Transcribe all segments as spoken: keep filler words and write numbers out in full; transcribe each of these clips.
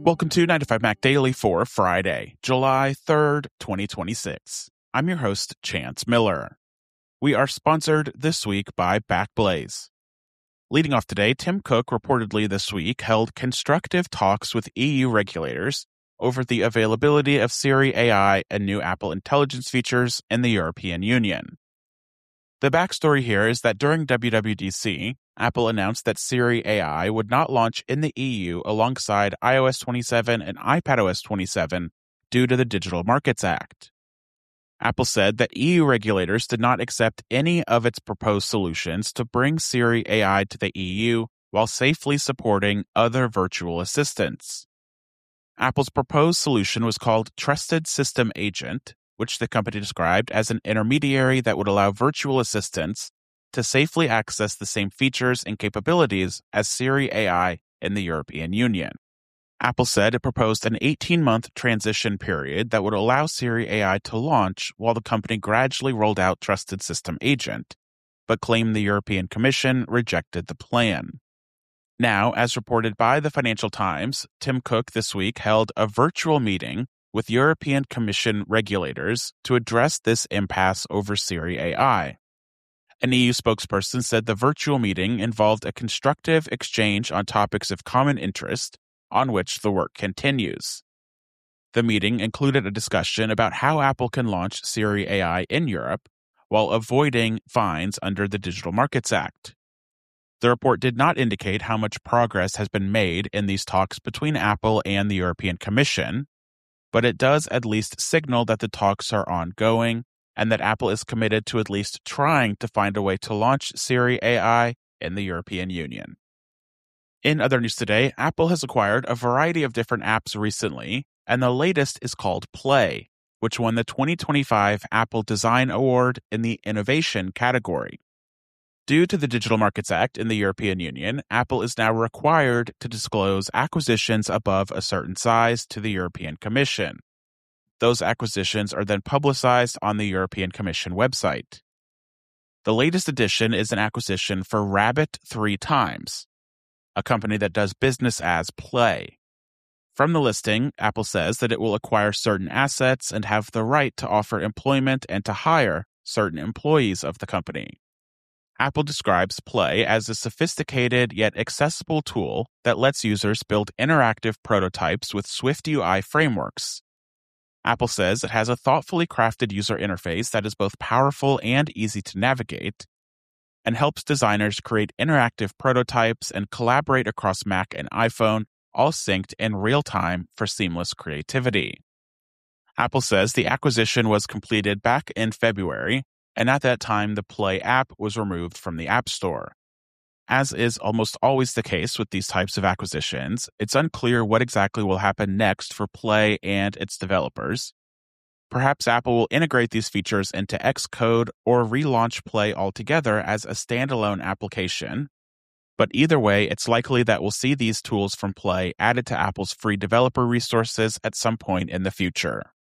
Welcome to nine to five Mac Daily for Friday, July third, twenty twenty-six. I'm your host, Chance Miller. We are sponsored this week by Backblaze. Leading off today, Tim Cook reportedly this week held constructive talks with E U regulators over the availability of Siri A I and new Apple Intelligence features in the European Union. The backstory here is that during W W D C, Apple announced that Siri A I would not launch in the E U alongside i O S twenty-seven and iPadOS twenty-seven due to the Digital Markets Act. Apple said that E U regulators did not accept any of its proposed solutions to bring Siri A I to the E U while safely supporting other virtual assistants. Apple's proposed solution was called Trusted System Agent, which the company described as an intermediary that would allow virtual assistants to safely access the same features and capabilities as Siri A I in the European Union. Apple said it proposed an eighteen-month transition period that would allow Siri A I to launch while the company gradually rolled out Trusted System Agent, but claimed the European Commission rejected the plan. Now, as reported by the Financial Times, Tim Cook this week held a virtual meeting with European Commission regulators to address this impasse over Siri A I. An E U spokesperson said the virtual meeting involved a constructive exchange on topics of common interest on which the work continues. The meeting included a discussion about how Apple can launch Siri A I in Europe while avoiding fines under the Digital Markets Act. The report did not indicate how much progress has been made in these talks between Apple and the European Commission, but it does at least signal that the talks are ongoing and that Apple is committed to at least trying to find a way to launch Siri A I in the European Union. In other news today, Apple has acquired a variety of different apps recently, and the latest is called Play, which won the twenty twenty-five Apple Design Award in the Innovation category. Due to the Digital Markets Act in the European Union, Apple is now required to disclose acquisitions above a certain size to the European Commission. Those acquisitions are then publicized on the European Commission website. The latest addition is an acquisition for Rabbit three times, a company that does business as Play. From the listing, Apple says that it will acquire certain assets and have the right to offer employment and to hire certain employees of the company. Apple describes Play as a sophisticated yet accessible tool that lets users build interactive prototypes with SwiftUI frameworks. Apple says it has a thoughtfully crafted user interface that is both powerful and easy to navigate, and helps designers create interactive prototypes and collaborate across Mac and iPhone, all synced in real time for seamless creativity. Apple says the acquisition was completed back in February, and at that time the Play app was removed from the App Store. As is almost always the case with these types of acquisitions, it's unclear what exactly will happen next for Play and its developers. Perhaps Apple will integrate these features into Xcode or relaunch Play altogether as a standalone application. But either way, it's likely that we'll see these tools from Play added to Apple's free developer resources at some point in the future.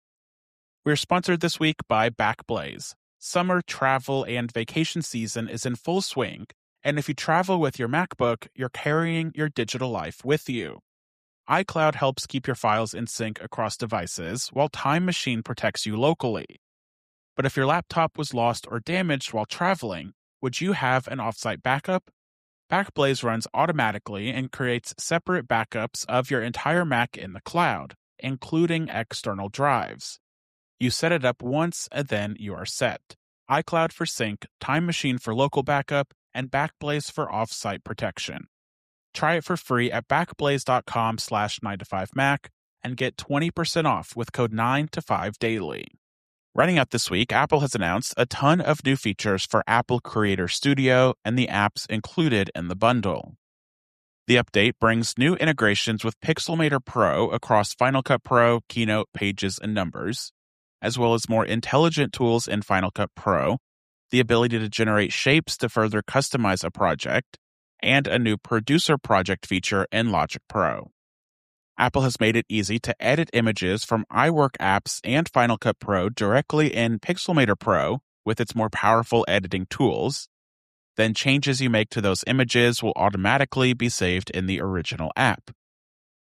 We're sponsored this week by Backblaze. Summer travel and vacation season is in full swing, and if you travel with your MacBook, you're carrying your digital life with you. iCloud helps keep your files in sync across devices, while Time Machine protects you locally. But if your laptop was lost or damaged while traveling, would you have an offsite backup? Backblaze runs automatically and creates separate backups of your entire Mac in the cloud, including external drives. You set it up once and then you are set. iCloud for sync, Time Machine for local backup, and Backblaze for off-site protection. Try it for free at backblaze.com slash 9to5mac and get twenty percent off with code nine to five daily. Running out this week, Apple has announced a ton of new features for Apple Creator Studio and the apps included in the bundle. The update brings new integrations with Pixelmator Pro across Final Cut Pro, Keynote, Pages, and Numbers, as well as more intelligent tools in Final Cut Pro, the ability to generate shapes to further customize a project, and a new Producer Project feature in Logic Pro. Apple has made it easy to edit images from iWork apps and Final Cut Pro directly in Pixelmator Pro with its more powerful editing tools. Then changes you make to those images will automatically be saved in the original app.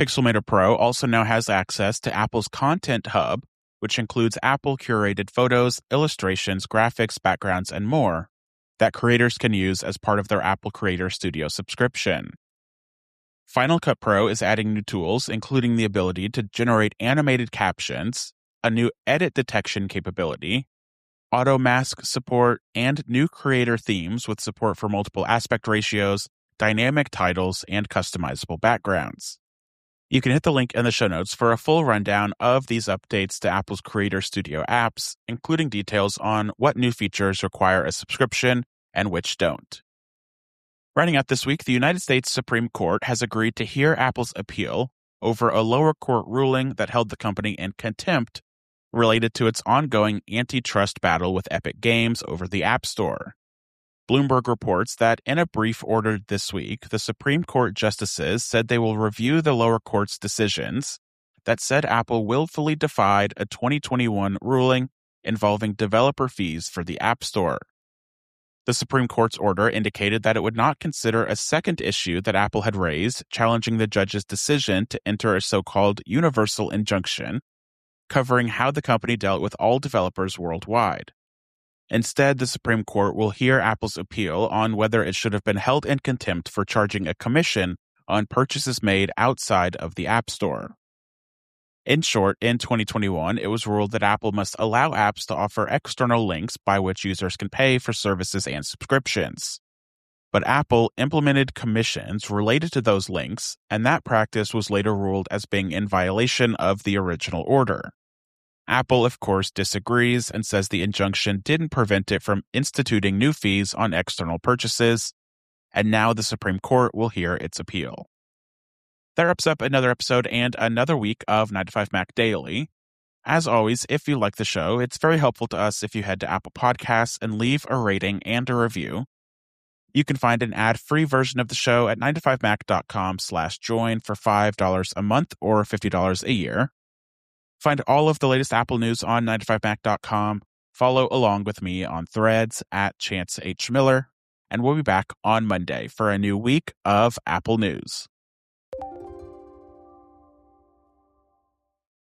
Pixelmator Pro also now has access to Apple's Content Hub, which includes Apple-curated photos, illustrations, graphics, backgrounds, and more that creators can use as part of their Apple Creator Studio subscription. Final Cut Pro is adding new tools, including the ability to generate animated captions, a new edit detection capability, auto mask support, and new creator themes with support for multiple aspect ratios, dynamic titles, and customizable backgrounds. You can hit the link in the show notes for a full rundown of these updates to Apple's Creator Studio apps, including details on what new features require a subscription and which don't. Running out this week, the United States Supreme Court has agreed to hear Apple's appeal over a lower court ruling that held the company in contempt related to its ongoing antitrust battle with Epic Games over the App Store. Bloomberg reports that in a brief order this week, the Supreme Court justices said they will review the lower court's decisions that said Apple willfully defied a twenty twenty-one ruling involving developer fees for the App Store. The Supreme Court's order indicated that it would not consider a second issue that Apple had raised, challenging the judge's decision to enter a so-called universal injunction, covering how the company dealt with all developers worldwide. Instead, the Supreme Court will hear Apple's appeal on whether it should have been held in contempt for charging a commission on purchases made outside of the App Store. In short, in twenty twenty-one, it was ruled that Apple must allow apps to offer external links by which users can pay for services and subscriptions. But Apple implemented commissions related to those links, and that practice was later ruled as being in violation of the original order. Apple, of course, disagrees and says the injunction didn't prevent it from instituting new fees on external purchases, and now the Supreme Court will hear its appeal. That wraps up another episode and another week of nine to five Mac Daily. As always, if you like the show, it's very helpful to us if you head to Apple Podcasts and leave a rating and a review. You can find an ad-free version of the show at nine to five mac dot com slash join for five dollars a month or fifty dollars a year. Find all of the latest Apple news on nine to five mac dot com. Follow along with me on Threads at Chance H. Miller, and we'll be back on Monday for a new week of Apple news.